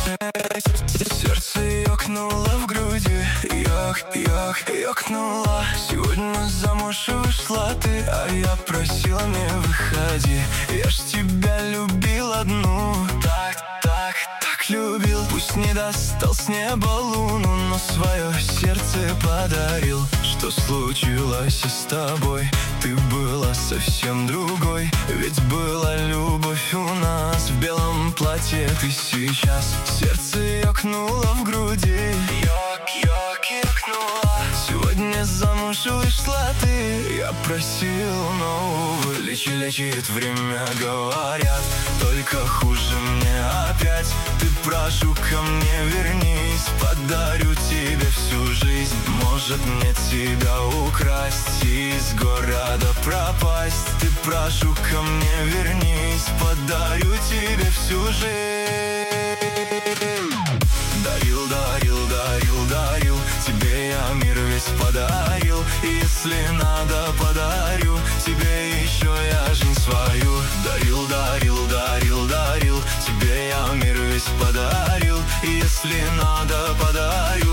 Сердце ёкнуло в груди, ёкнуло. Сегодня замуж вышла ты, а я просила не выходи. Я ж тебя любил одну, так любил. Пусть не достал с неба луну, но свое сердце подарил. Что случилось с тобой? Ты была совсем другой. Ведь была любовь у нас. В белом платье ты сейчас. Сердце ёкнуло в груди, ёкнуло. Сегодня замуж вышла ты, я просил, но увы. Лечит время, говорят, только хуже мне опять. Ты, прошу, ко мне вернись, подарю тебе всю жизнь. Может мне тебя украсть и из города пропасть. Ты, прошу, ко мне вернись, подарю тебе всю жизнь. Дарил, тебе я мир весь подарил. Если надо, подарю тебе еще я жизнь свою. Дарил, тебе я мир весь подарил. Если надо, подарю